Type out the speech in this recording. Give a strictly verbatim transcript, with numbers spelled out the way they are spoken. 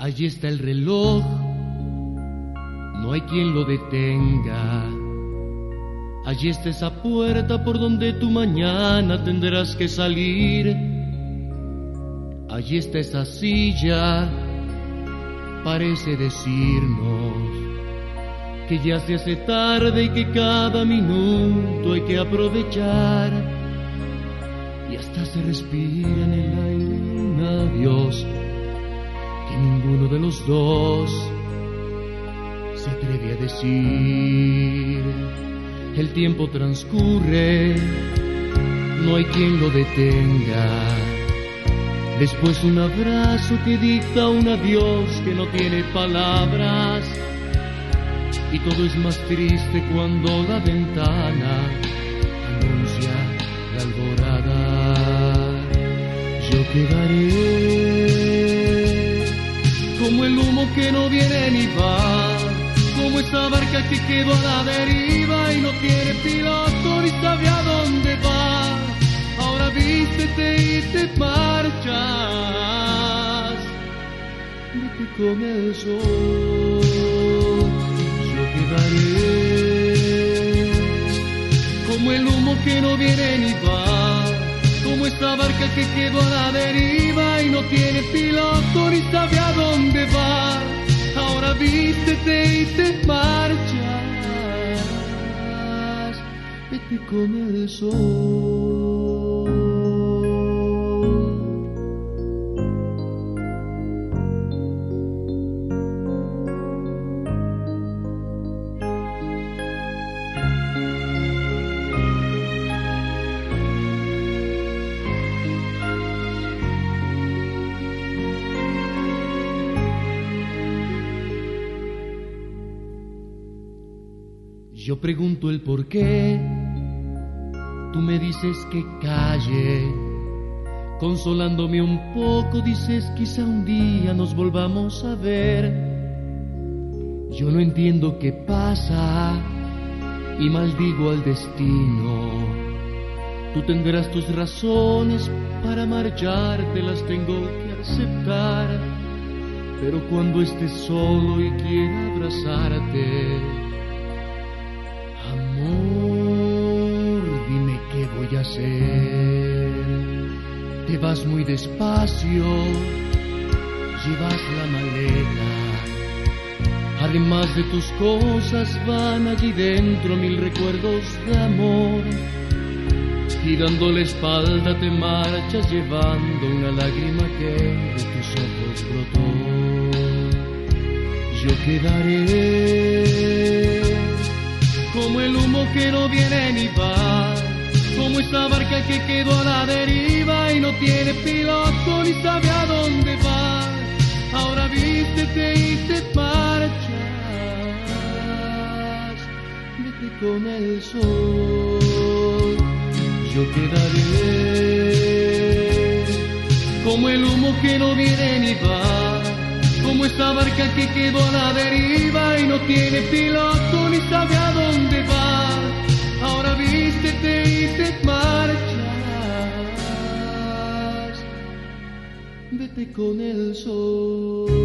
Allí está el reloj, no hay quien lo detenga. Allí está esa puerta por donde tú mañana tendrás que salir. Allí está esa silla, parece decirnos que ya se hace tarde y que cada minuto hay que aprovechar. Y hasta se respira en el aire un adiós que ninguno de los dos se atreve a decir. El tiempo transcurre, no hay quien lo detenga. Después un abrazo que dicta un adiós que no tiene palabras. Y todo es más triste cuando la ventana anuncia la alborada. Yo quedaré como el humo que no viene ni va, como esa barca que quedó a la deriva y no tiene piloto ni sabe a dónde va. Ahora vístete y te marchas, vete con el sol. Yo quedaré como el humo que no viene ni va, como esta barca que quedó a la deriva y no tiene piloto ni sabe a dónde va. Ahora vístete y te marchas, vete con el sol. Yo pregunto el por qué, tú me dices que calle, consolándome un poco dices quizá un día nos volvamos a ver. Yo no entiendo qué pasa y maldigo al destino. Tú tendrás tus razones para marcharte, las tengo que aceptar, pero cuando estés solo y quiera abrazarte, amor, dime qué voy a hacer. Te vas muy despacio, llevas la maleta. Además de tus cosas van allí dentro mil recuerdos de amor. Y dando la espalda te marchas llevando una lágrima que de tus ojos brotó. Yo quedaré como el humo que no viene ni va, como esa barca que quedó a la deriva y no tiene piloto ni sabe a dónde va. Ahora vístete y te marchas, vete con el sol. Yo quedaré como el humo que no viene ni va, como esa barca que quedó a la deriva y no tiene piloto ni sabe a dónde va. Ahora vístete y te marchas, vete con el sol.